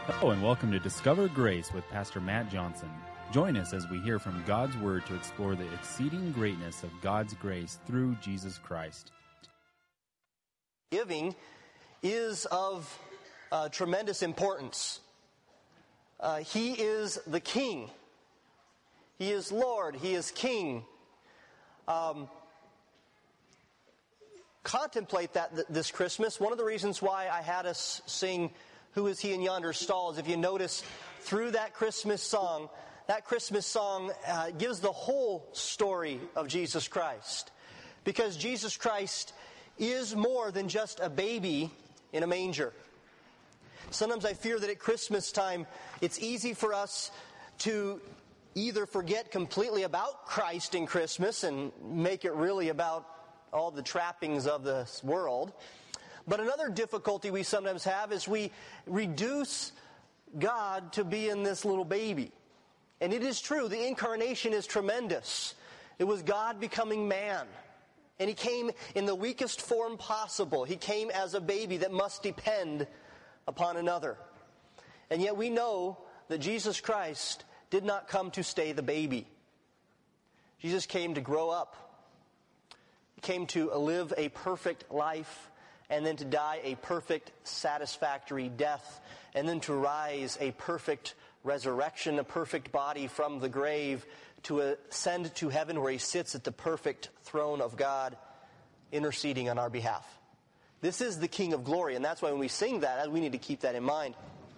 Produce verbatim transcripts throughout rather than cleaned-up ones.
Hello and welcome to Discover Grace with Pastor Matt Johnson. Join us as we hear from God's Word to explore the exceeding greatness of God's grace through Jesus Christ. Giving is of uh, tremendous importance. Uh, he is the King. He is Lord. He is King. Um, contemplate that th- this Christmas. One of the reasons why I had us sing "Who is He in Yonder Stall" is if you notice through that Christmas song, that Christmas song uh, gives the whole story of Jesus Christ. Because Jesus Christ is more than just a baby in a manger. Sometimes I fear that at Christmas time, it's easy for us to either forget completely about Christ in Christmas and make it really about all the trappings of this world. But another difficulty we sometimes have is we reduce God to being this little baby. And it is true, the incarnation is tremendous. It was God becoming man. And He came in the weakest form possible. He came as a baby that must depend upon another. And yet we know that Jesus Christ did not come to stay the baby. Jesus came to grow up. He came to live a perfect life, and then to die a perfect, satisfactory death, and then to rise a perfect resurrection, a perfect body from the grave, to ascend to heaven where He sits at the perfect throne of God, interceding on our behalf. This is the King of glory, and that's why when we sing that, we need to keep that in mind.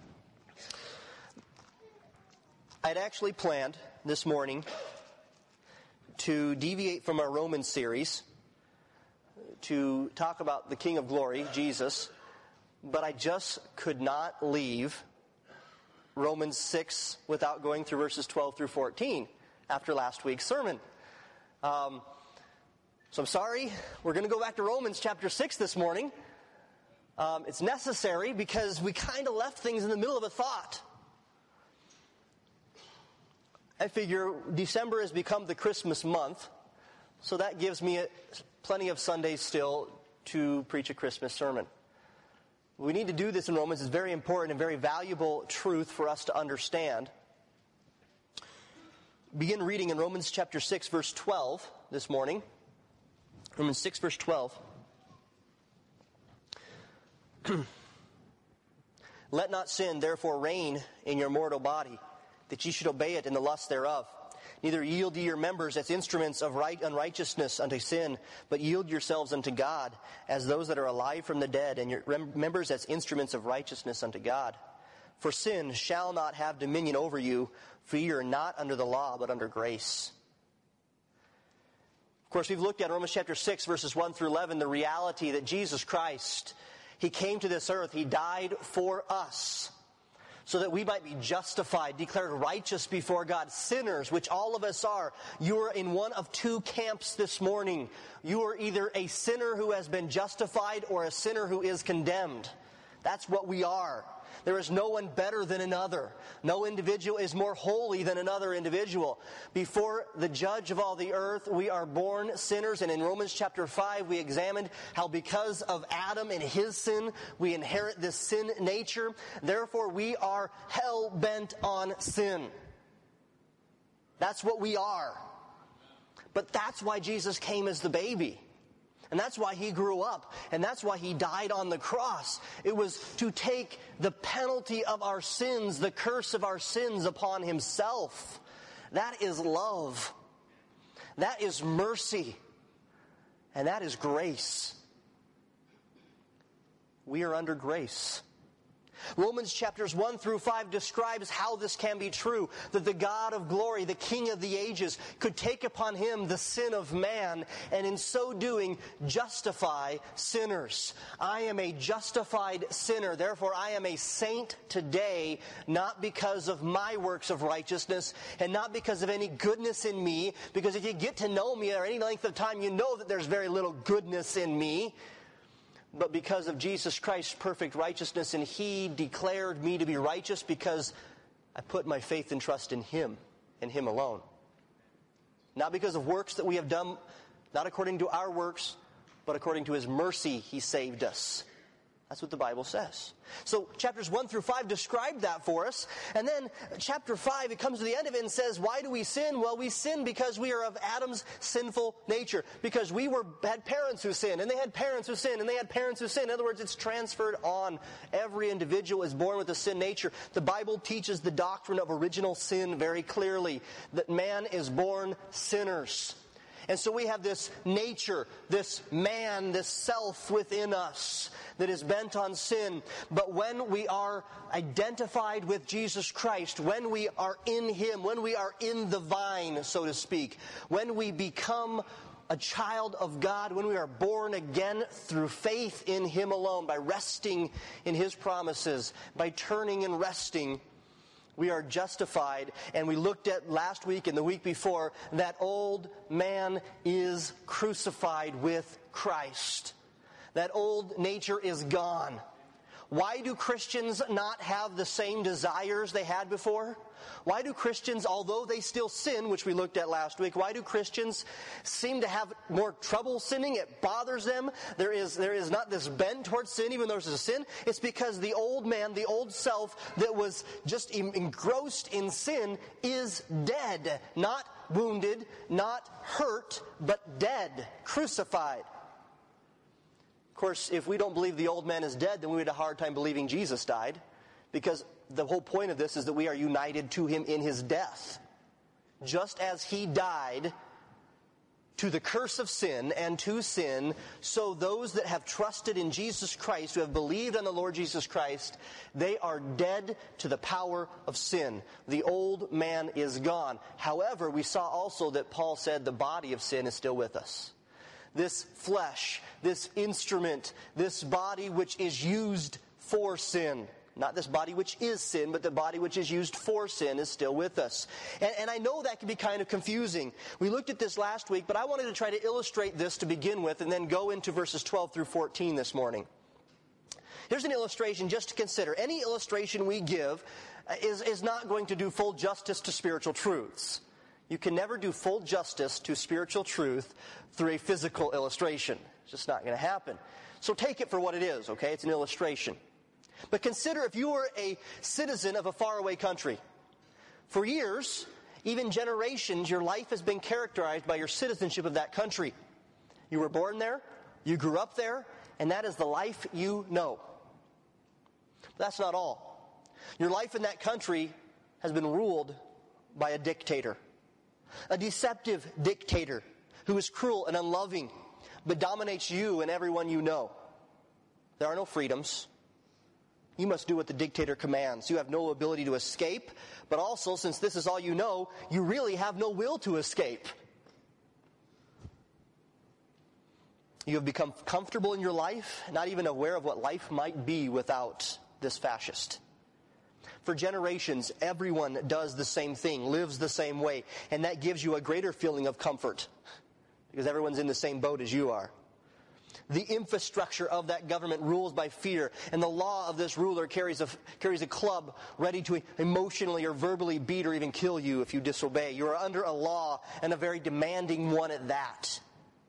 I'd actually planned this morning to deviate from our Romans series to talk about the King of glory, Jesus, but I just could not leave Romans six without going through verses twelve through fourteen after last week's sermon. Um, so I'm sorry, we're going to go back to Romans chapter six this morning. Um, it's necessary because we kind of left things in the middle of a thought. I figure December has become the Christmas month, so that gives me a, plenty of Sundays still to preach a Christmas sermon. We need to do this in Romans. It's very important and very valuable truth for us to understand. Begin reading in Romans chapter six, verse twelve this morning. Romans six, verse twelve. Let not sin therefore reign in your mortal body, that ye should obey it in the lust thereof. Neither yield ye your members as instruments of right unrighteousness unto sin, but yield yourselves unto God as those that are alive from the dead, and your members as instruments of righteousness unto God. For sin shall not have dominion over you, for ye are not under the law, but under grace. Of course, we've looked at Romans chapter six, verses one through eleven, the reality that Jesus Christ, He came to this earth, He died for us, so that we might be justified, declared righteous before God, sinners, which all of us are. You are in one of two camps this morning. You are either a sinner who has been justified or a sinner who is condemned. That's what we are. There is no one better than another. No individual is more holy than another individual. Before the judge of all the earth, we are born sinners. And in Romans chapter five, we examined how because of Adam and his sin, we inherit this sin nature. Therefore, we are hell-bent on sin. That's what we are. But that's why Jesus came as the baby. And that's why He grew up. And that's why He died on the cross. It was to take the penalty of our sins, the curse of our sins upon Himself. That is love. That is mercy. And that is grace. We are under grace. Romans chapters one through five describes how this can be true, that the God of glory, the King of the ages, could take upon Him the sin of man, and in so doing justify sinners. I am a justified sinner, therefore I am a saint today, not because of my works of righteousness, and not because of any goodness in me, because if you get to know me or any length of time, you know that there's very little goodness in me. But because of Jesus Christ's perfect righteousness, and He declared me to be righteous because I put my faith and trust in Him and Him alone. Not because of works that we have done, not according to our works, but according to His mercy He saved us. That's what the Bible says. So chapters one through five describe that for us. And then chapter five, it comes to the end of it and says, why do we sin? Well, we sin because we are of Adam's sinful nature. Because we were had parents who sinned, and they had parents who sinned, and they had parents who sinned. In other words, it's transferred on. Every individual is born with a sin nature. The Bible teaches the doctrine of original sin very clearly, that man is born sinners. And so we have this nature, this man, this self within us that is bent on sin. But when we are identified with Jesus Christ, when we are in Him, when we are in the vine, so to speak, when we become a child of God, when we are born again through faith in Him alone, by resting in His promises, by turning and resting, we are justified. And we looked at last week and the week before, that old man is crucified with Christ. That old nature is gone. Why do Christians not have the same desires they had before? Why do Christians, although they still sin, which we looked at last week, why do Christians seem to have more trouble sinning? It bothers them. There is, there is not this bend towards sin, even though there's a sin. It's because the old man, the old self that was just engrossed in sin is dead. Not wounded, not hurt, but dead, crucified. Of course, if we don't believe the old man is dead, then we would have a hard time believing Jesus died. Because the whole point of this is that we are united to Him in His death. Just as He died to the curse of sin and to sin, so those that have trusted in Jesus Christ, who have believed on the Lord Jesus Christ, they are dead to the power of sin. The old man is gone. However, we saw also that Paul said the body of sin is still with us. This flesh, this instrument, this body which is used for sin. Not this body which is sin, but the body which is used for sin is still with us. And, and I know that can be kind of confusing. We looked at this last week, but I wanted to try to illustrate this to begin with and then go into verses twelve through fourteen this morning. Here's an illustration just to consider. Any illustration we give is, is not going to do full justice to spiritual truths. You can never do full justice to spiritual truth through a physical illustration. It's just not going to happen. So take it for what it is, okay? It's an illustration. But consider if you were a citizen of a faraway country. For years, even generations, your life has been characterized by your citizenship of that country. You were born there, you grew up there, and that is the life you know. But that's not all. Your life in that country has been ruled by a dictator. A deceptive dictator who is cruel and unloving, but dominates you and everyone you know. There are no freedoms. You must do what the dictator commands. You have no ability to escape, but also, since this is all you know, you really have no will to escape. You have become comfortable in your life, not even aware of what life might be without this fascist. For generations, everyone does the same thing, lives the same way, and that gives you a greater feeling of comfort, because everyone's in the same boat as you are. The infrastructure of that government rules by fear, and the law of this ruler carries a, carries a club ready to emotionally or verbally beat or even kill you if you disobey. You are under a law, and a very demanding one at that.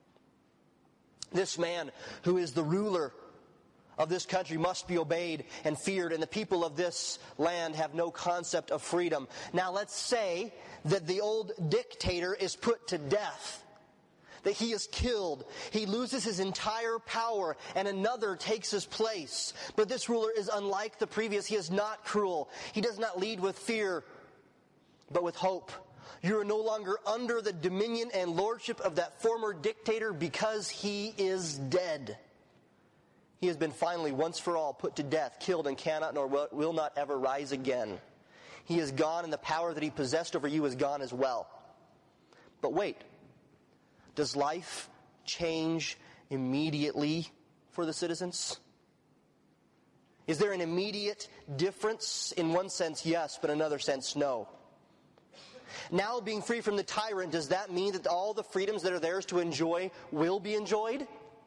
This man who is the ruler of this country must be obeyed and feared, and the people of this land have no concept of freedom. Now let's say that the old dictator is put to death, that he is killed. He loses his entire power, and another takes his place. But this ruler is unlike the previous. He is not cruel. He does not lead with fear, but with hope. You are no longer under the dominion and lordship of that former dictator because he is dead. He has been finally, once for all, put to death, killed, and cannot nor will not ever rise again. He is gone, and the power that he possessed over you is gone as well. But wait, does life change immediately for the citizens? Is there an immediate difference? In one sense, yes, but in another sense, no. Now being free from the tyrant, does that mean that all the freedoms that are theirs to enjoy will be enjoyed?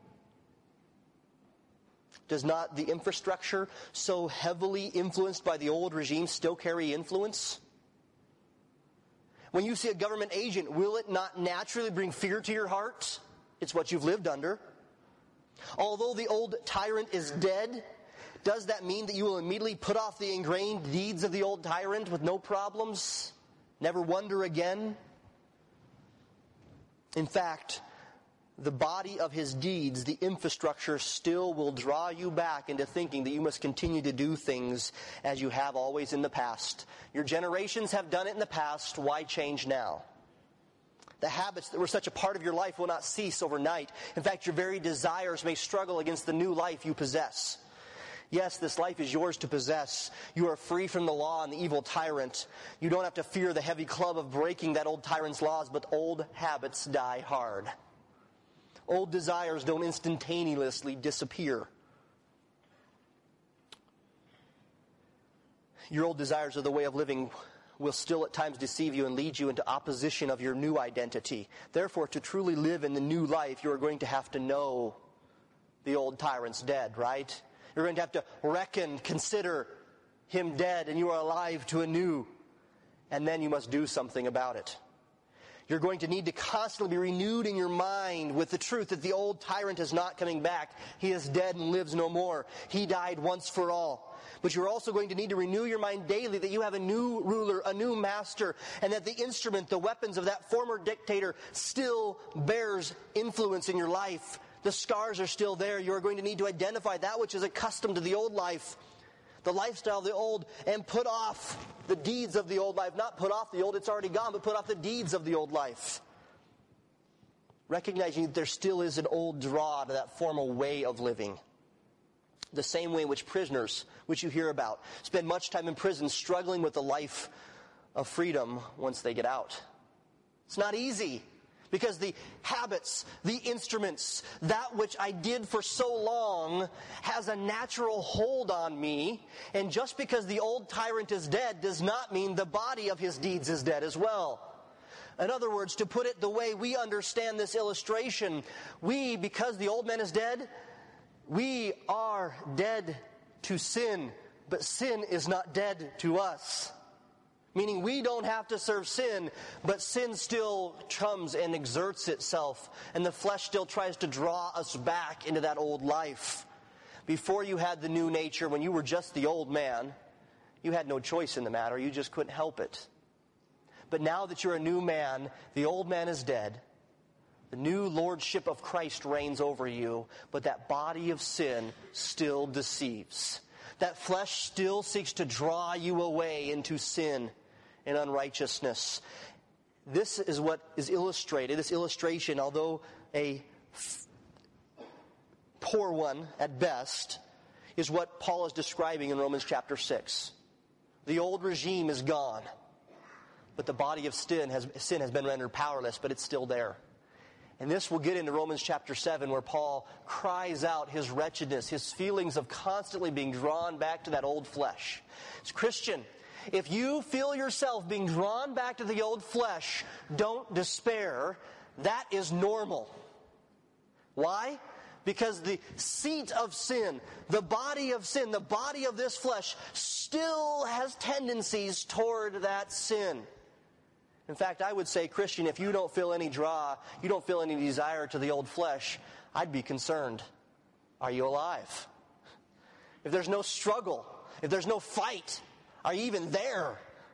Does not the infrastructure so heavily influenced by the old regime still carry influence? When you see a government agent, will it not naturally bring fear to your heart? It's what you've lived under. Although the old tyrant is dead, does that mean that you will immediately put off the ingrained deeds of the old tyrant with no problems? Never wonder again? In fact, the body of his deeds, the infrastructure, still will draw you back into thinking that you must continue to do things as you have always in the past. Your generations have done it in the past. Why change now? The habits that were such a part of your life will not cease overnight. In fact, your very desires may struggle against the new life you possess. Yes, this life is yours to possess. You are free from the law and the evil tyrant. You don't have to fear the heavy club of breaking that old tyrant's laws, but old habits die hard. Old desires don't instantaneously disappear. Your old desires of the way of living will still at times deceive you and lead you into opposition of your new identity. Therefore, to truly live in the new life, you are going to have to know the old tyrant's dead, right? You're going to have to reckon, consider him dead, and you are alive to a new. And then you must do something about it. You're going to need to constantly be renewed in your mind with the truth that the old tyrant is not coming back. He is dead and lives no more. He died once for all. But you're also going to need to renew your mind daily that you have a new ruler, a new master, and that the instrument, the weapons of that former dictator still bears influence in your life. The scars are still there. You're going to need to identify that which is accustomed to the old life, the lifestyle of the old, and put off the deeds of the old life. Not put off the old, it's already gone, but put off the deeds of the old life. Recognizing that there still is an old draw to that former way of living. The same way in which prisoners, which you hear about, spend much time in prison struggling with the life of freedom once they get out. It's not easy. Because the habits, the instruments, that which I did for so long has a natural hold on me. And just because the old tyrant is dead does not mean the body of his deeds is dead as well. In other words, to put it the way we understand this illustration, we, because the old man is dead, we are dead to sin, but sin is not dead to us. Meaning we don't have to serve sin, but sin still comes and exerts itself, and the flesh still tries to draw us back into that old life. Before you had the new nature, when you were just the old man, you had no choice in the matter. You just couldn't help it. But now that you're a new man, the old man is dead. The new lordship of Christ reigns over you, but that body of sin still deceives. That flesh still seeks to draw you away into sin and unrighteousness. This is what is illustrated. This illustration, although a f- poor one at best, is what Paul is describing in Romans chapter six. The old regime is gone, but the body of sin has, sin has been rendered powerless, but it's still there. And this will get into Romans chapter seven, where Paul cries out his wretchedness, his feelings of constantly being drawn back to that old flesh. As Christian, if you feel yourself being drawn back to the old flesh, don't despair. That is normal. Why? Because the seat of sin, the body of sin, the body of this flesh still has tendencies toward that sin. In fact, I would say, Christian, if you don't feel any draw, you don't feel any desire to the old flesh, I'd be concerned. Are you alive? If there's no struggle, if there's no fight, are you even there?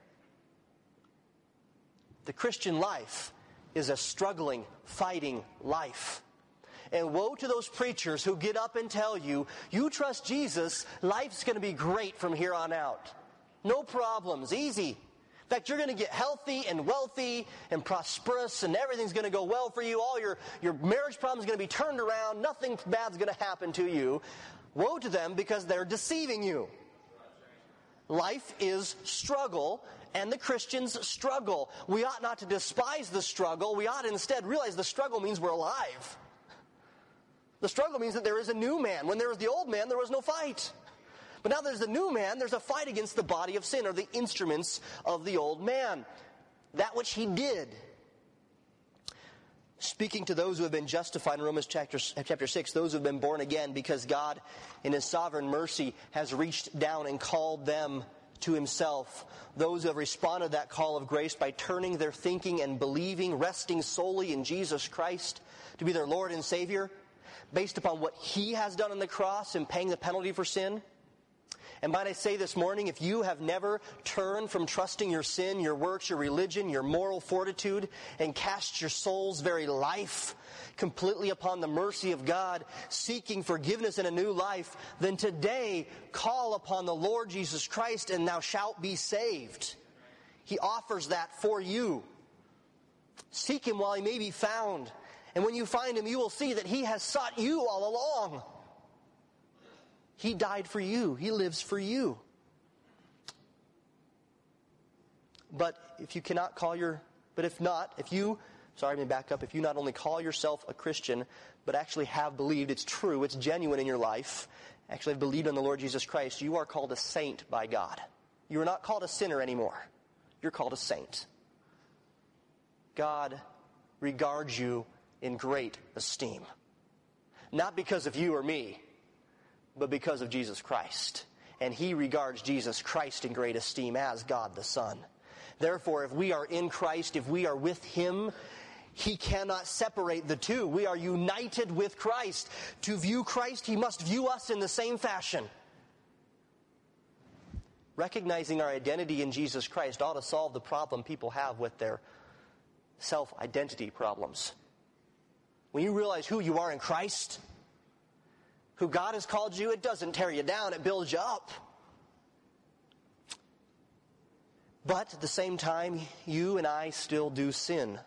The Christian life is a struggling, fighting life. And woe to those preachers who get up and tell you, you trust Jesus, life's going to be great from here on out. No problems, easy. In fact, you're going to get healthy and wealthy and prosperous, and everything's going to go well for you. All your, your marriage problems are going to be turned around. Nothing bad's going to happen to you. Woe to them, because they're deceiving you. Life is struggle, and the Christians struggle. We ought not to despise the struggle. We ought to instead realize the struggle means we're alive. The struggle means that there is a new man. When there was the old man, there was no fight. But now there's a new man, there's a fight against the body of sin, or the instruments of the old man. That which he did. Speaking to those who have been justified in Romans chapter, chapter six, those who have been born again, because God, in His sovereign mercy, has reached down and called them to Himself. Those who have responded to that call of grace by turning their thinking and believing, resting solely in Jesus Christ to be their Lord and Savior, based upon what He has done on the cross and paying the penalty for sin. And might I say this morning, if you have never turned from trusting your sin, your works, your religion, your moral fortitude, and cast your soul's very life completely upon the mercy of God, seeking forgiveness and a new life, then today call upon the Lord Jesus Christ and thou shalt be saved. He offers that for you. Seek Him while He may be found. And when you find Him, you will see that He has sought you all along. He died for you. He lives for you. But if you cannot call your, but if not, if you, sorry, let me back up. If you not only call yourself a Christian, but actually have believed, it's true, it's genuine in your life, actually have believed on the Lord Jesus Christ, you are called a saint by God. You are not called a sinner anymore. You're called a saint. God regards you in great esteem. Not because of you or me, but because of Jesus Christ. And He regards Jesus Christ in great esteem as God the Son. Therefore, if we are in Christ, if we are with Him, He cannot separate the two. We are united with Christ. To view Christ, He must view us in the same fashion. Recognizing our identity in Jesus Christ ought to solve the problem people have with their self-identity problems. When you realize who you are in Christ, who God has called you, it doesn't tear you down, it builds you up. But at the same time, you and I still do sin.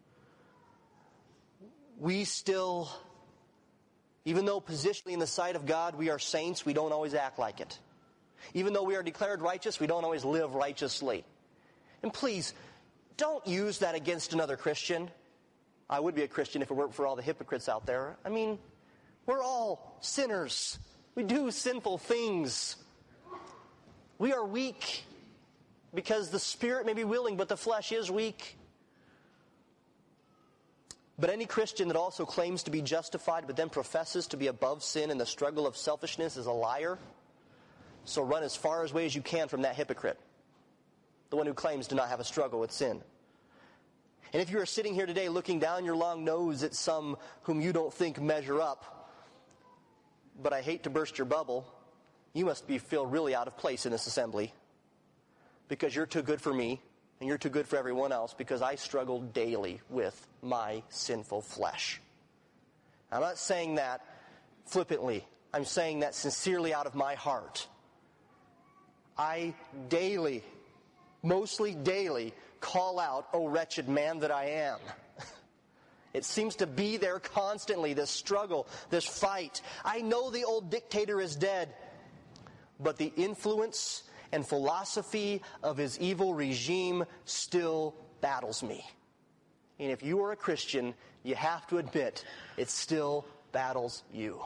We still, even though positionally in the sight of God we are saints, we don't always act like it. Even though we are declared righteous, we don't always live righteously. And please, don't use that against another Christian. I would be a Christian if it weren't for all the hypocrites out there. I mean, we're all sinners. We do sinful things. We are weak because the spirit may be willing, but the flesh is weak. But any Christian that also claims to be justified but then professes to be above sin in the struggle of selfishness is a liar. So run as far away as you can from that hypocrite, the one who claims to not have a struggle with sin. And if you are sitting here today looking down your long nose at some whom you don't think measure up, but I hate to burst your bubble, you must be feel really out of place in this assembly because you're too good for me and you're too good for everyone else because I struggle daily with my sinful flesh. I'm not saying that flippantly. I'm saying that sincerely out of my heart. I daily, mostly daily, call out, "O wretched man that I am." It seems to be there constantly, this struggle, this fight. I know the old dictator is dead, but the influence and philosophy of his evil regime still battles me. And if you are a Christian, you have to admit it still battles you.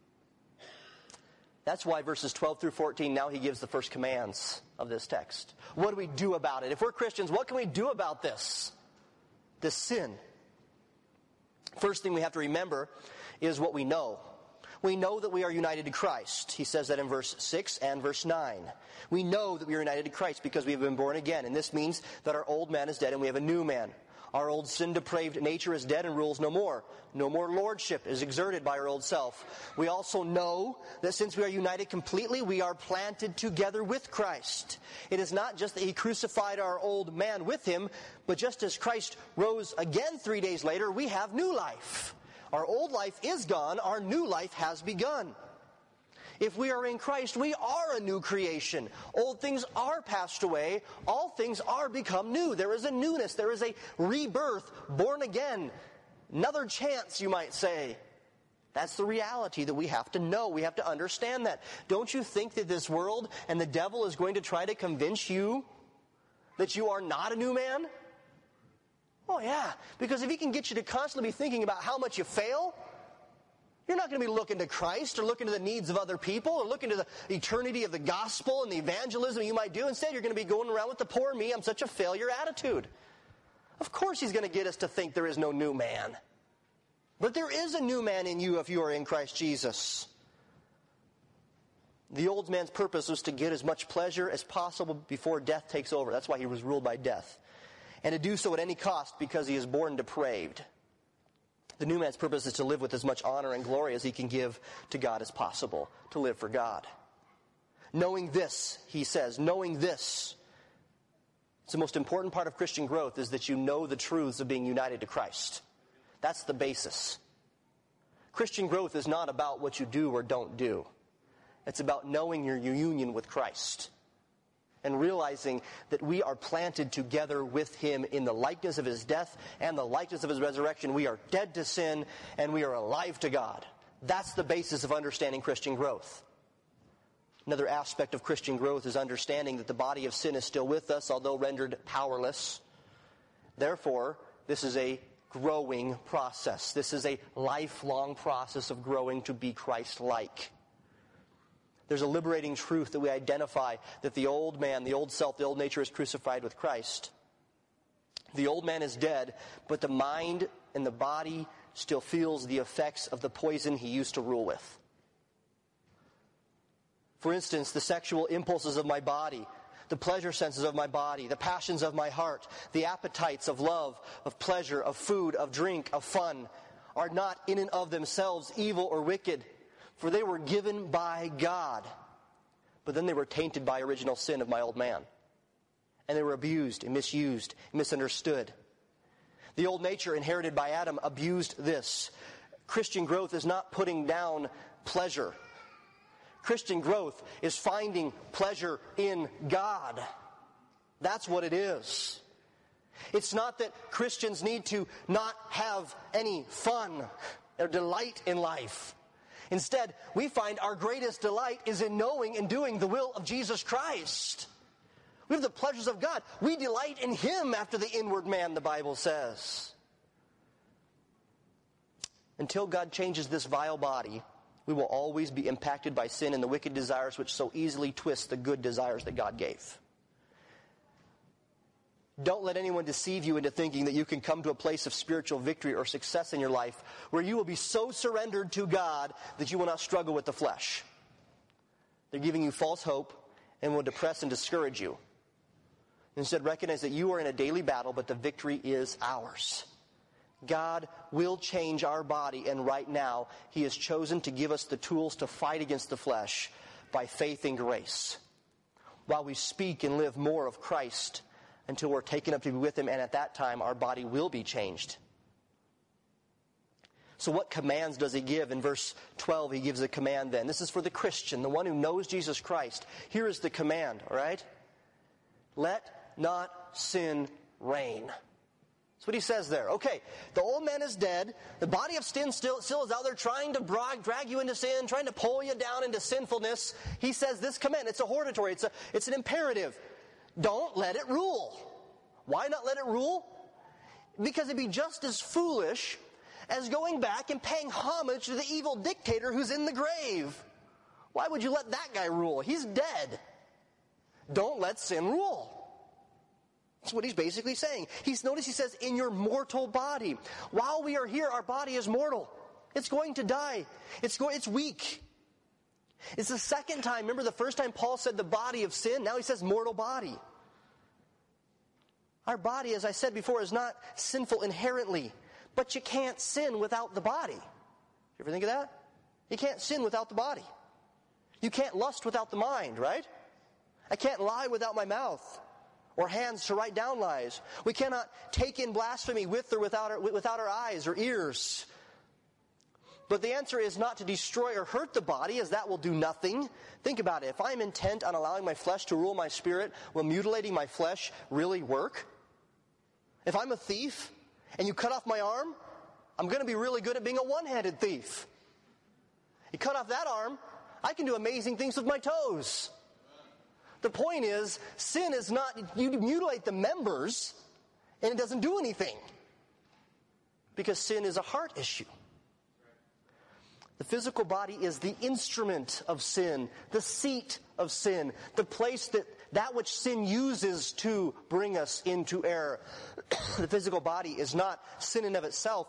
That's why verses twelve through fourteen, now he gives the first commands of this text. What do we do about it? If we're Christians, what can we do about this? This sin. First thing we have to remember is what we know. We know that we are united to Christ. He says that in verse six and verse nine. We know that we are united to Christ because we have been born again. And this means that our old man is dead and we have a new man. Our old sin-depraved nature is dead and rules no more. No more lordship is exerted by our old self. We also know that since we are united completely, we are planted together with Christ. It is not just that He crucified our old man with Him, but just as Christ rose again three days later, we have new life. Our old life is gone. Our new life has begun. If we are in Christ, we are a new creation. Old things are passed away. All things are become new. There is a newness. There is a rebirth, born again. Another chance, you might say. That's the reality that we have to know. We have to understand that. Don't you think that this world and the devil is going to try to convince you that you are not a new man? Oh, yeah. Because if he can get you to constantly be thinking about how much you fail, you're not going to be looking to Christ or looking to the needs of other people or looking to the eternity of the gospel and the evangelism you might do. Instead, you're going to be going around with the poor me, I'm such a failure attitude. Of course he's going to get us to think there is no new man. But there is a new man in you if you are in Christ Jesus. The old man's purpose was to get as much pleasure as possible before death takes over. That's why he was ruled by death. And to do so at any cost because he is born depraved. The new man's purpose is to live with as much honor and glory as he can give to God as possible, to live for God. Knowing this, he says, knowing this. It's the most important part of Christian growth is that you know the truths of being united to Christ. That's the basis. Christian growth is not about what you do or don't do. It's about knowing your union with Christ and realizing that we are planted together with him in the likeness of his death and the likeness of his resurrection. We are dead to sin and we are alive to God. That's the basis of understanding Christian growth. Another aspect of Christian growth is understanding that the body of sin is still with us, although rendered powerless. Therefore, this is a growing process. This is a lifelong process of growing to be Christ-like. There's a liberating truth that we identify that the old man, the old self, the old nature is crucified with Christ. The old man is dead, but the mind and the body still feels the effects of the poison he used to rule with. For instance, the sexual impulses of my body, the pleasure senses of my body, the passions of my heart, the appetites of love, of pleasure, of food, of drink, of fun, are not in and of themselves evil or wicked, for they were given by God. But then they were tainted by original sin of my old man. And they were abused and misused and misunderstood. The old nature inherited by Adam abused this. Christian growth is not putting down pleasure. Christian growth is finding pleasure in God. That's what it is. It's not that Christians need to not have any fun or delight in life. Instead, we find our greatest delight is in knowing and doing the will of Jesus Christ. We have the pleasures of God. We delight in him after the inward man, the Bible says. Until God changes this vile body, we will always be impacted by sin and the wicked desires which so easily twist the good desires that God gave. Don't let anyone deceive you into thinking that you can come to a place of spiritual victory or success in your life where you will be so surrendered to God that you will not struggle with the flesh. They're giving you false hope and will depress and discourage you. Instead, recognize that you are in a daily battle, but the victory is ours. God will change our body, and right now, he has chosen to give us the tools to fight against the flesh by faith and grace, while we speak and live more of Christ until we're taken up to be with him, and at that time, our body will be changed. So what commands does he give? In verse twelve, he gives a command then. This is for the Christian, the one who knows Jesus Christ. Here is the command, all right? Let not sin reign. That's what he says there. Okay, the old man is dead. The body of sin still, still is out there trying to drag, drag you into sin, trying to pull you down into sinfulness. He says this command. It's a hortatory. It's, a, it's an imperative. Don't let it rule. Why not let it rule? Because it'd be just as foolish as going back and paying homage to the evil dictator who's in the grave. Why would you let that guy rule? He's dead. Don't let sin rule. That's what he's basically saying. He's notice he says, in your mortal body. While we are here, our body is mortal. It's going to die. It's going, it's weak. It's the second time. Remember the first time Paul said the body of sin? Now he says mortal body. Our body, as I said before, is not sinful inherently. But you can't sin without the body. You ever think of that? You can't sin without the body. You can't lust without the mind, right? I can't lie without my mouth. Or hands to write down lies. We cannot take in blasphemy with or without our, without our eyes or ears. But the answer is not to destroy or hurt the body, as that will do nothing. Think about it. If I'm intent on allowing my flesh to rule my spirit, will mutilating my flesh really work? If I'm a thief and you cut off my arm, I'm going to be really good at being a one-handed thief. You cut off that arm, I can do amazing things with my toes. The point is, sin is not, you mutilate the members and it doesn't do anything. Because sin is a heart issue. The physical body is the instrument of sin, the seat of sin, the place that that which sin uses to bring us into error. The physical body is not sin in of itself.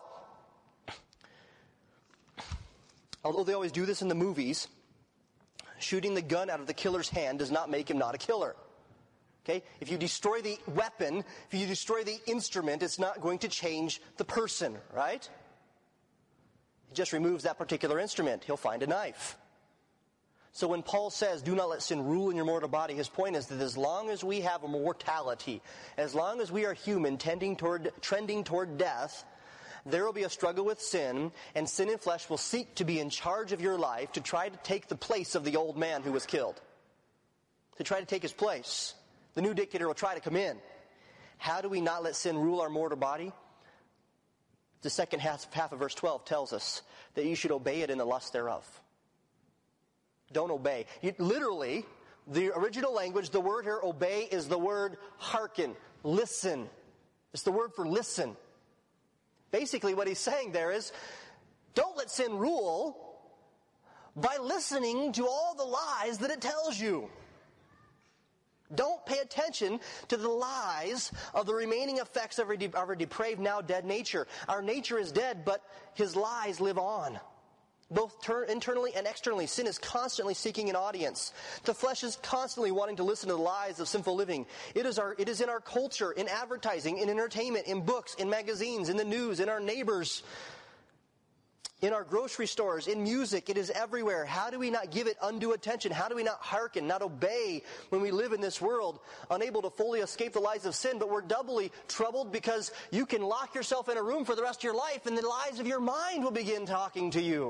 Although they always do this in the movies, shooting the gun out of the killer's hand does not make him not a killer. Okay? If you destroy the weapon, if you destroy the instrument, it's not going to change the person, right? He just removes that particular instrument. He'll find a knife. So when Paul says, do not let sin rule in your mortal body, his point is that as long as we have a mortality, as long as we are human, tending toward, trending toward death, there will be a struggle with sin, and sin and flesh will seek to be in charge of your life to try to take the place of the old man who was killed. To try to take his place. The new dictator will try to come in. How do we not let sin rule our mortal body? The second half, half of verse twelve tells us that you should obey it in the lust thereof. Don't obey. You, literally, the original language, the word here, obey, is the word hearken, listen. It's the word for listen. Basically, what he's saying there is, don't let sin rule by listening to all the lies that it tells you. Don't pay attention to the lies of the remaining effects of our, de- of our depraved, now dead nature. Our nature is dead, but his lies live on. Both ter- internally and externally, sin is constantly seeking an audience. The flesh is constantly wanting to listen to the lies of sinful living. It is our, it is in our culture, in advertising, in entertainment, in books, in magazines, in the news, in our neighbors, in our grocery stores, in music. It is everywhere. How do we not give it undue attention? How do we not hearken, not obey when we live in this world, unable to fully escape the lies of sin? But we're doubly troubled because you can lock yourself in a room for the rest of your life and the lies of your mind will begin talking to you.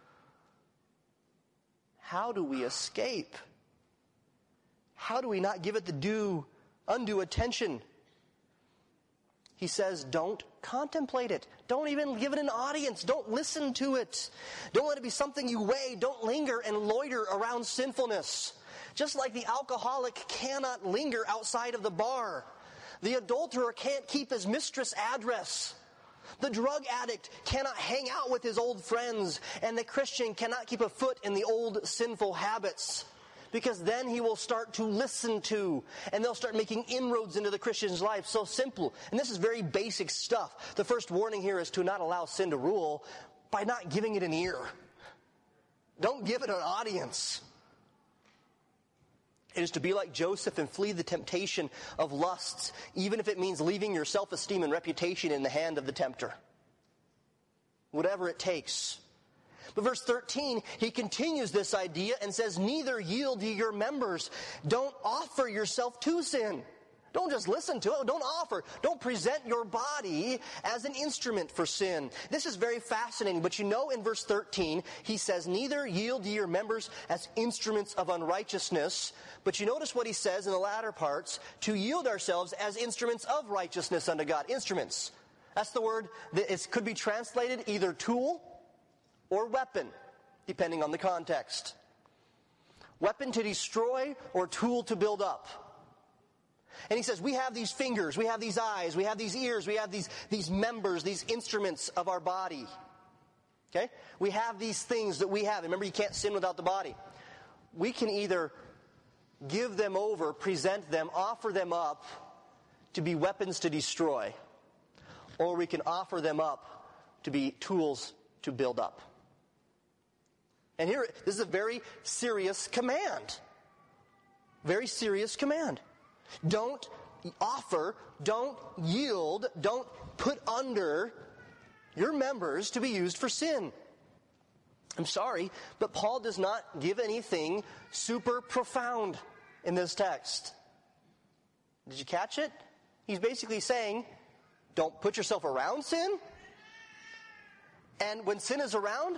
How do we escape? How do we not give it the due, undue attention? He says, don't contemplate it. Don't even give it an audience. Don't listen to it. Don't let it be something you weigh. Don't linger and loiter around sinfulness. Just like the alcoholic cannot linger outside of the bar. The adulterer can't keep his mistress' address. The drug addict cannot hang out with his old friends, and the Christian cannot keep a foot in the old sinful habits, because then he will start to listen to, and they'll start making inroads into the Christian's life. So simple. And this is very basic stuff. The first warning here is to not allow sin to rule by not giving it an ear. Don't give it an audience. It is to be like Joseph and flee the temptation of lusts, even if it means leaving your self-esteem and reputation in the hand of the tempter. Whatever it takes. But verse thirteen, he continues this idea and says, neither yield ye your members. Don't offer yourself to sin. Don't just listen to it. Don't offer. Don't present your body as an instrument for sin. This is very fascinating. But you know in verse thirteen, he says, neither yield ye your members as instruments of unrighteousness. But you notice what he says in the latter parts, to yield ourselves as instruments of righteousness unto God. Instruments. That's the word that it could be translated either tool or weapon, depending on the context. Weapon to destroy or tool to build up. And he says, we have these fingers, we have these eyes, we have these ears, we have these, these members, these instruments of our body. Okay? We have these things that we have. Remember, you can't sin without the body. We can either give them over, present them, offer them up to be weapons to destroy, or we can offer them up to be tools to build up. And here, this is a very serious command. Very serious command. Don't offer, don't yield, don't put under your members to be used for sin. I'm sorry, but Paul does not give anything super profound in this text. Did you catch it? He's basically saying, don't put yourself around sin. And when sin is around,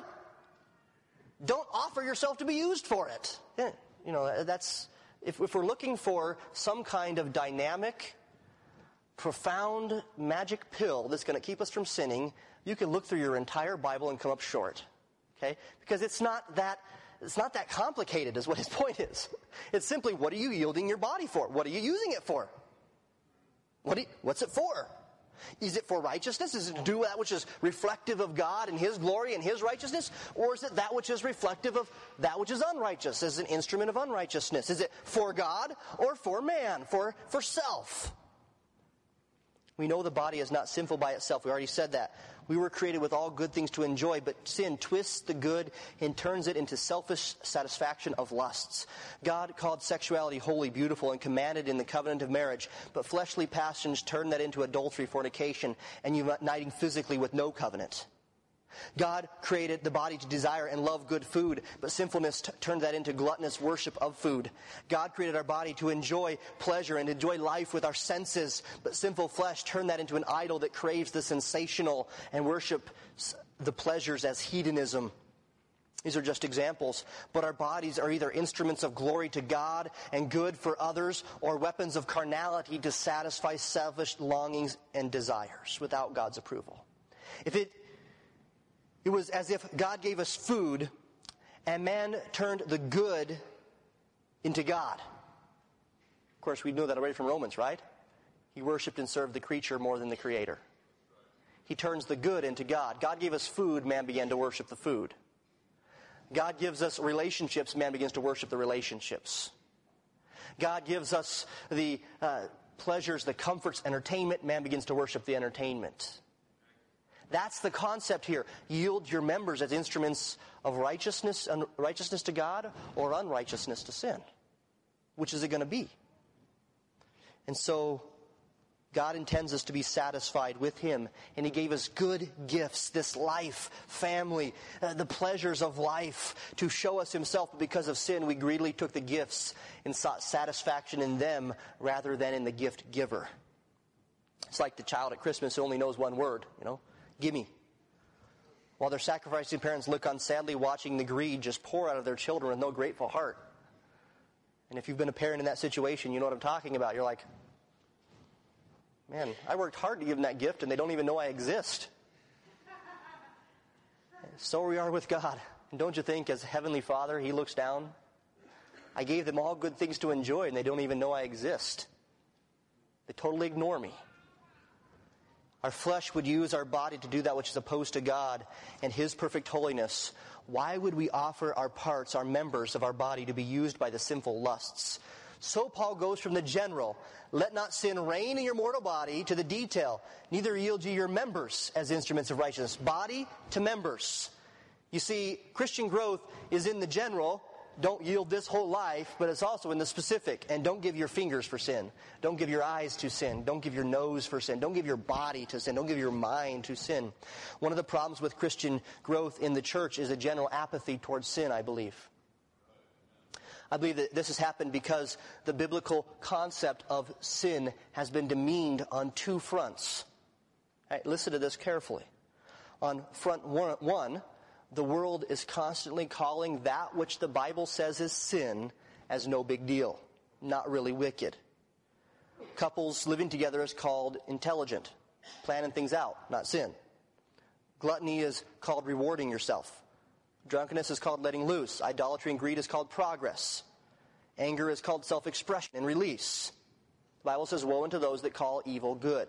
don't offer yourself to be used for it. You know, that's... If, if we're looking for some kind of dynamic, profound magic pill that's going to keep us from sinning, you can look through your entire Bible and come up short. Okay? Because it's not that it's not that complicated is what his point is. It's simply, what are you yielding your body for? What are you using it for? What do you, what's it for? Is it for righteousness? Is it to do that which is reflective of God and His glory and His righteousness? Or is it that which is reflective of that which is unrighteous, as an instrument of unrighteousness? Is it for God or for man, for, for self? We know the body is not sinful by itself. We already said that. We were created with all good things to enjoy, but sin twists the good and turns it into selfish satisfaction of lusts. God called sexuality holy, beautiful, and commanded in the covenant of marriage, but fleshly passions turn that into adultery, fornication, and uniting physically with no covenant. God created the body to desire and love good food, but sinfulness t- turned that into gluttonous worship of food. God created our body to enjoy pleasure and enjoy life with our senses, but sinful flesh turned that into an idol that craves the sensational and worships the pleasures as hedonism. These are just examples, but our bodies are either instruments of glory to God and good for others, or weapons of carnality to satisfy selfish longings and desires without God's approval. If it It was as if God gave us food and man turned the good into God. Of course, we know that already from Romans, right? He worshipped and served the creature more than the Creator. He turns the good into God. God gave us food, man began to worship the food. God gives us relationships, man begins to worship the relationships. God gives us the uh, pleasures, the comforts, entertainment, man begins to worship the entertainment. That's the concept here. Yield your members as instruments of righteousness, righteousness to God, or unrighteousness to sin. Which is it going to be? And so, God intends us to be satisfied with Him. And He gave us good gifts, this life, family, uh, the pleasures of life, to show us Himself. But because of sin, we greedily took the gifts and sought satisfaction in them rather than in the gift giver. It's like the child at Christmas who only knows one word, you know. Gimme. While their sacrificing parents look on sadly watching the greed just pour out of their children with no grateful heart. And if you've been a parent in that situation, you know what I'm talking about. You're like, man, I worked hard to give them that gift and they don't even know I exist. So we are with God. And don't you think as Heavenly Father, He looks down? I gave them all good things to enjoy and they don't even know I exist. They totally ignore me. Our flesh would use our body to do that which is opposed to God and His perfect holiness. Why would we offer our parts, our members of our body, to be used by the sinful lusts? So Paul goes from the general, let not sin reign in your mortal body, to the detail, neither yield ye your members as instruments of righteousness. Body to members. You see, Christian growth is in the general. Don't yield this whole life, but it's also in the specific. And don't give your fingers for sin. Don't give your eyes to sin. Don't give your nose for sin. Don't give your body to sin. Don't give your mind to sin. One of the problems with Christian growth in the church is a general apathy towards sin, I believe. I believe that this has happened because the biblical concept of sin has been demeaned on two fronts. All right, listen to this carefully. On front one, one the world is constantly calling that which the Bible says is sin as no big deal, not really wicked. Couples living together is called intelligent, planning things out, not sin. Gluttony is called rewarding yourself. Drunkenness is called letting loose. Idolatry and greed is called progress. Anger is called self-expression and release. The Bible says, woe unto those that call evil good.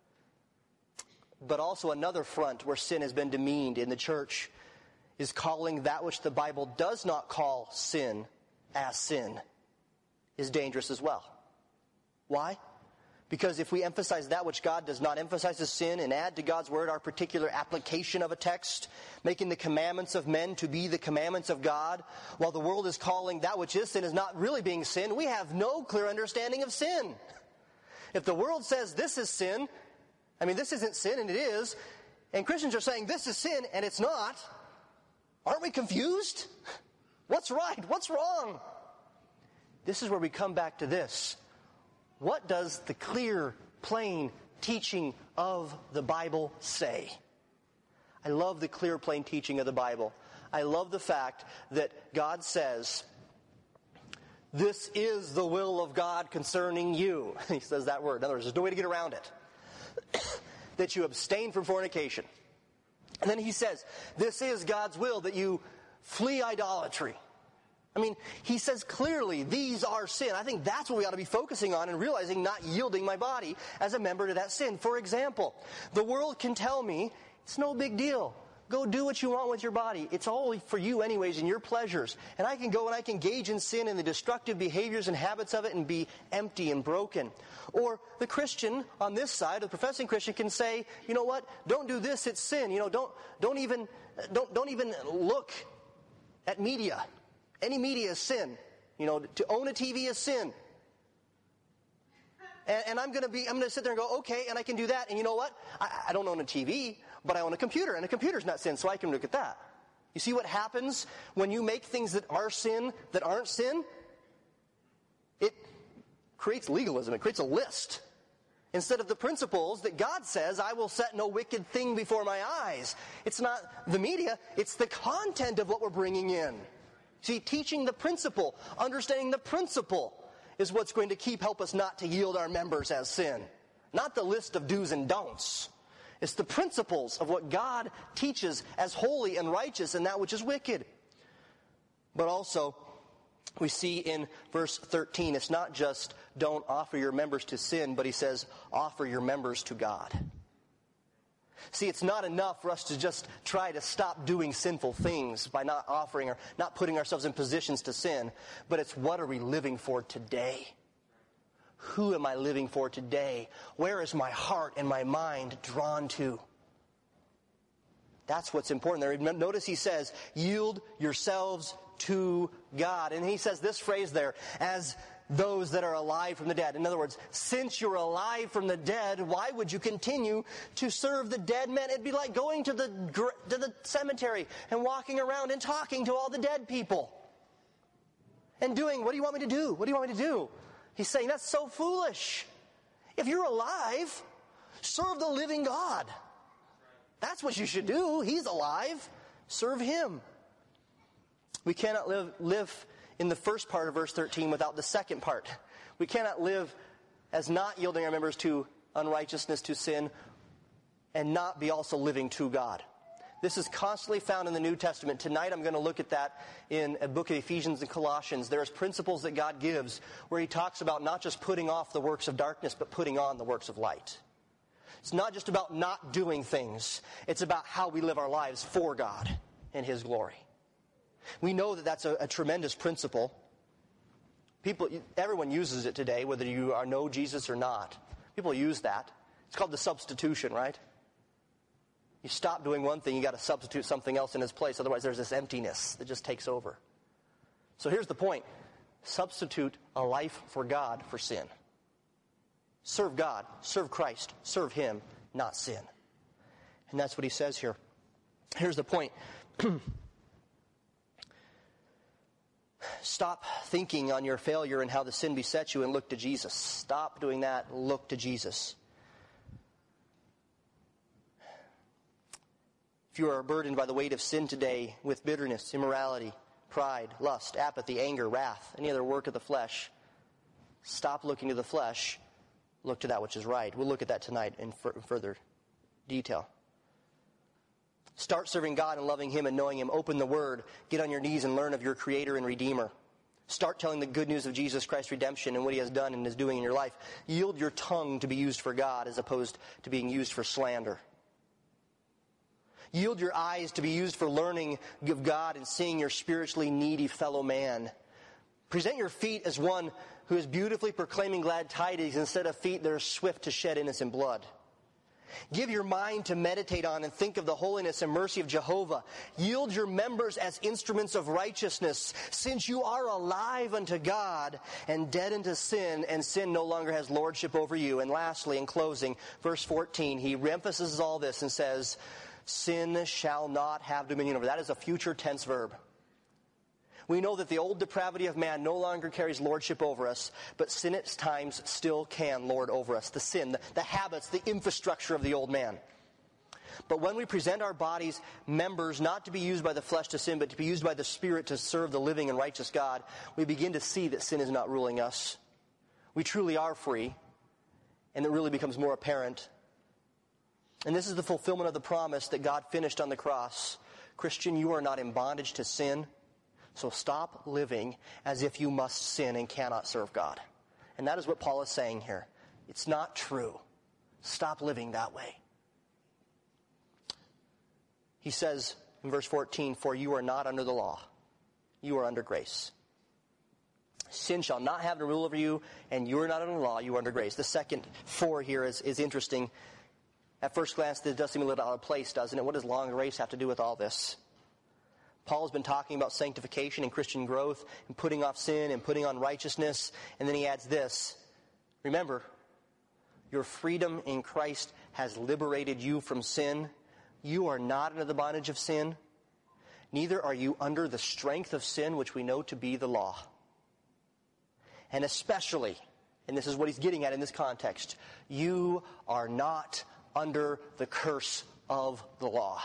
But also another front where sin has been demeaned in the church is calling that which the Bible does not call sin as sin is dangerous as well. Why? Because if we emphasize that which God does not emphasize as sin and add to God's word our particular application of a text, making the commandments of men to be the commandments of God, while the world is calling that which is sin is not really being sin, we have no clear understanding of sin. If the world says this is sin, I mean this isn't sin and it is, and Christians are saying this is sin and it's not, aren't we confused? What's right? What's wrong? This is where we come back to this. What does the clear, plain teaching of the Bible say? I love the clear, plain teaching of the Bible. I love the fact that God says, this is the will of God concerning you. He says that word. In other words, there's no way to get around it. That you abstain from fornication. And then he says, this is God's will, that you flee idolatry. I mean, he says clearly, these are sin. I think that's what we ought to be focusing on and realizing, not yielding my body as a member to that sin. For example, the world can tell me, it's no big deal. Go do what you want with your body. It's all for you anyways and your pleasures. And I can go and I can engage in sin and the destructive behaviors and habits of it and be empty and broken. Or the Christian on this side, the professing Christian, can say, you know what? Don't do this, it's sin. You know, don't don't even don't don't even look at media. Any media is sin. You know, to own a T V is sin. And, and I'm going to be, I'm going to sit there and go, okay, and I can do that. And you know what? I, I don't own a T V, But I own a computer, and a computer's not sin, so I can look at that. You see what happens when you make things that are sin that aren't sin? It creates legalism. It creates a list. Instead of the principles that God says, I will set no wicked thing before my eyes. It's not the media, it's the content of what we're bringing in. See, teaching the principle, understanding the principle is what's going to keep help us not to yield our members as sin. Not the list of do's and don'ts. It's the principles of what God teaches as holy and righteous and that which is wicked. But also, we see in verse thirteen, it's not just don't offer your members to sin, but he says, offer your members to God. See, it's not enough for us to just try to stop doing sinful things by not offering or not putting ourselves in positions to sin, but it's what are we living for today? Who am I living for today? Where is my heart and my mind drawn to? That's what's important there. Notice he says, yield yourselves to God. And he says this phrase there, as those that are alive from the dead. In other words, since you're alive from the dead, why would you continue to serve the dead men? It'd be like going to the, to the cemetery and walking around and talking to all the dead people. And doing, what do you want me to do? What do you want me to do? He's saying that's so foolish. If you're alive, serve the living God. That's what you should do. He's alive. Serve him. We cannot live, live in the first part of verse thirteen without the second part. We cannot live as not yielding our members to unrighteousness, to sin, and not be also living to God. This is constantly found in the New Testament. Tonight I'm going to look at that in a book of Ephesians and Colossians. There's principles that God gives where he talks about not just putting off the works of darkness, but putting on the works of light. It's not just about not doing things. It's about how we live our lives for God and his glory. We know that that's a, a tremendous principle. People, everyone uses it today, whether you are know Jesus or not. People use that. It's called the substitution, right? You stop doing one thing, you got to substitute something else in its place. Otherwise, there's this emptiness that just takes over. So here's the point. Substitute a life for God for sin. Serve God, serve Christ, serve him, not sin. And that's what he says here. Here's the point. Stop thinking on your failure and how the sin besets you and look to Jesus. Stop doing that. Look to Jesus. If you are burdened by the weight of sin today with bitterness, immorality, pride, lust, apathy, anger, wrath, any other work of the flesh, stop looking to the flesh. Look to that which is right. We'll look at that tonight in further detail. Start serving God and loving him and knowing him. Open the Word. Get on your knees and learn of your Creator and Redeemer. Start telling the good news of Jesus Christ's redemption and what he has done and is doing in your life. Yield your tongue to be used for God as opposed to being used for slander. Yield your eyes to be used for learning of God and seeing your spiritually needy fellow man. Present your feet as one who is beautifully proclaiming glad tidings instead of feet that are swift to shed innocent blood. Give your mind to meditate on and think of the holiness and mercy of Jehovah. Yield your members as instruments of righteousness, since you are alive unto God and dead unto sin, and sin no longer has lordship over you. And lastly, in closing, verse fourteen, he emphasizes all this and says, sin shall not have dominion over. That is a future tense verb. We know that the old depravity of man no longer carries lordship over us, but sin at times still can lord over us. The sin, the, the habits, the infrastructure of the old man. But when we present our bodies, members, not to be used by the flesh to sin, but to be used by the Spirit to serve the living and righteous God, we begin to see that sin is not ruling us. We truly are free, and it really becomes more apparent. And this is the fulfillment of the promise that God finished on the cross. Christian, you are not in bondage to sin. So stop living as if you must sin and cannot serve God. And that is what Paul is saying here. It's not true. Stop living that way. He says in verse fourteen, for you are not under the law. You are under grace. Sin shall not have the rule over you, and you are not under the law, you are under grace. The second for here is, is interesting. At first glance, this does seem a little out of place, doesn't it? What does long grace have to do with all this? Paul has been talking about sanctification and Christian growth and putting off sin and putting on righteousness. And then he adds this. Remember, your freedom in Christ has liberated you from sin, You are not under the bondage of sin. Neither are you under the strength of sin, which we know to be the law. And especially, and this is what he's getting at in this context, you are not under the curse of the law.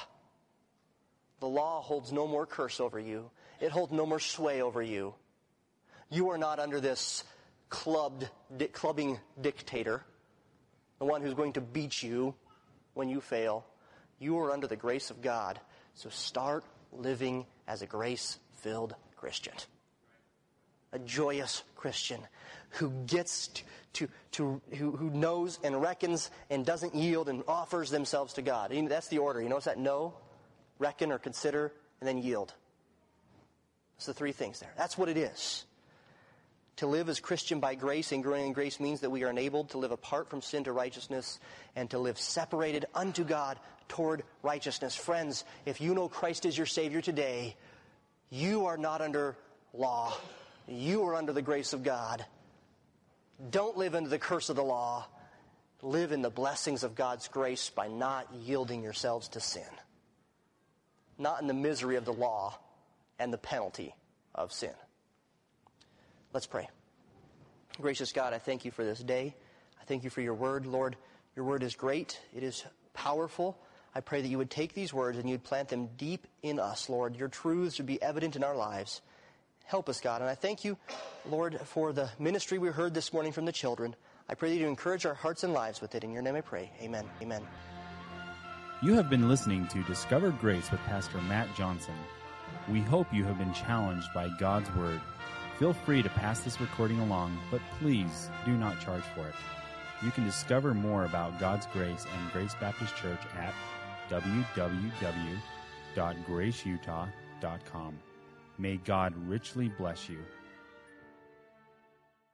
The law holds no more curse over you. It holds no more sway over you. You are not under this clubbed, di- clubbing dictator, the one who's going to beat you when you fail. You are under the grace of God. So start living as a grace-filled Christian. A joyous Christian who gets to, to, to who, who knows and reckons and doesn't yield and offers themselves to God. That's the order. You notice that? Know, reckon or consider, and then yield. That's the three things there. That's what it is. To live as Christian by grace and growing in grace means that we are enabled to live apart from sin to righteousness and to live separated unto God toward righteousness. Friends, if you know Christ is your Savior today, you are not under law. You are under the grace of God. Don't live under the curse of the law. Live in the blessings of God's grace by not yielding yourselves to sin. Not in the misery of the law and the penalty of sin. Let's pray. Gracious God, I thank you for this day. I thank you for your word. Lord, your word is great. It is powerful. I pray that you would take these words and you'd plant them deep in us, Lord. Your truths would be evident in our lives. Help us, God. And I thank you, Lord, for the ministry we heard this morning from the children. I pray that you encourage our hearts and lives with it. In your name I pray. Amen. Amen. You have been listening to Discover Grace with Pastor Matt Johnson. We hope you have been challenged by God's Word. Feel free to pass this recording along, but please do not charge for it. You can discover more about God's grace and Grace Baptist Church at w w w dot grace utah dot com. May God richly bless you.